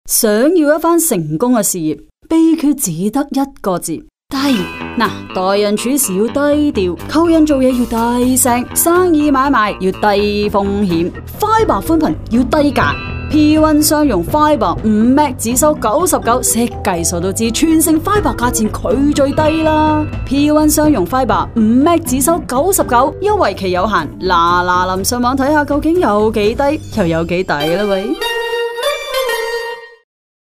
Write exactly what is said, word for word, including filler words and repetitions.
想要一番成功嘅事業，秘訣只得一個字：低。嗱，待人處事要低調，溝人做嘢要低聲，生意買賣要低風險，Fiber寬頻要低價。P 一 商用 Fiber 五 Mbps 只收九十九，識計數都知全城 Fiber 價錢佢最低啦。P 一 商用 Fiber 五 Mbps 只收九十九，優惠期有限，嗱嗱臨上網睇下究竟有幾低，又有幾抵啦喂！